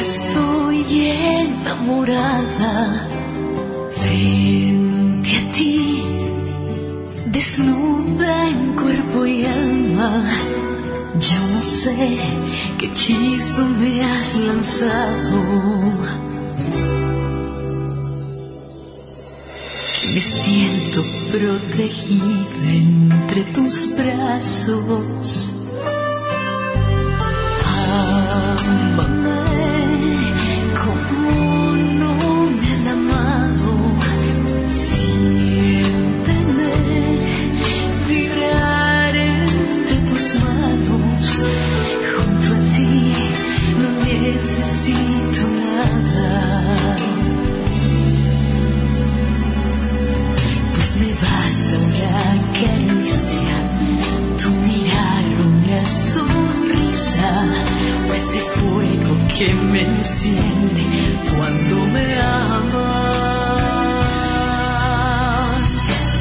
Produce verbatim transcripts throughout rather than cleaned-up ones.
Estoy enamorada frente a ti, desnuda en cuerpo y alma. Yo no sé qué hechizo me has lanzado. Me siento protegida entre tus brazos. Ámame como no me han amado. Siénteme vibrar entre tus manos. Junto a ti no necesito nada. Me basta una caricia, tu mirar, una sonrisa, o ese fuego que me enciende cuando me amas.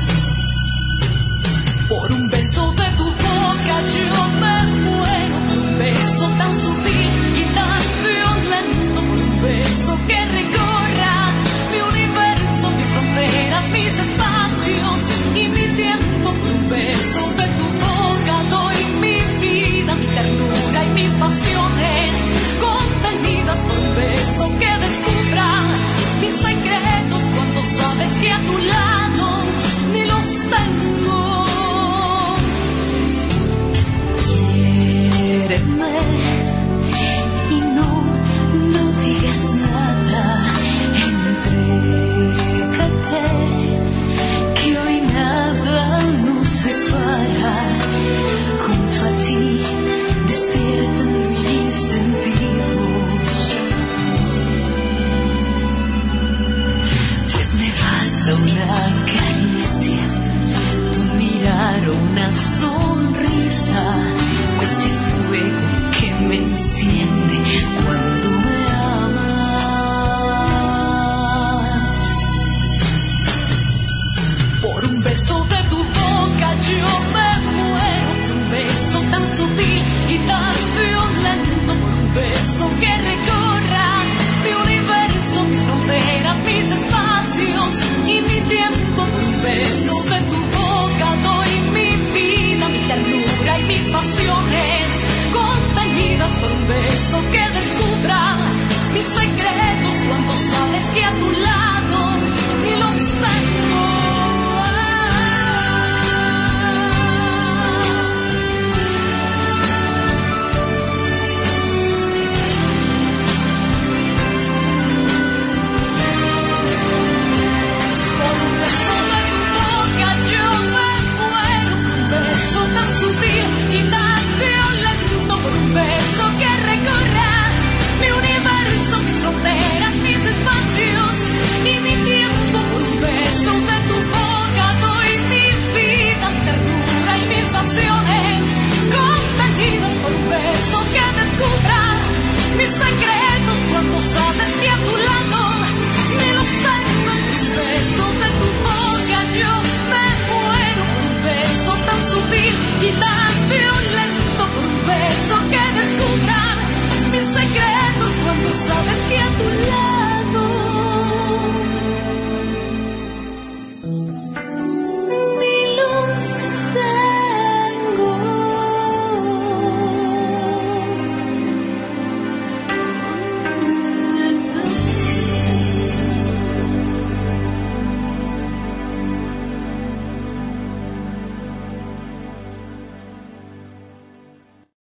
Por un beso de tu boca yo me muero, por un beso tan sutil y tan violento, por un beso que recorra mi universo, mis fronteras, mis espacios y mi tiempo. Por un beso de tu boca doy mi vida, mi ternura y mis pasiones contenidas. Por un beso que descubra mis secretos cuando sabes que a tu lado ni los tengo. Quiéreme y no, no digas nada. Entrégate, que hoy nada nos separa. Junto a ti despiertan mis sentidos. Pues me basta una caricia, tu mirar o una sonrisa, o ese fuego que me enciende cuando me amas. Por un beso de tu boca yo me muero, por un beso tan sutil y tan violento, por un beso que recorra mi universo, mis fronteras, mis espacios y mi tiempo. Por un beso de tu boca doy mi vida, mi ternura y mis pasiones contenidas. Por un beso que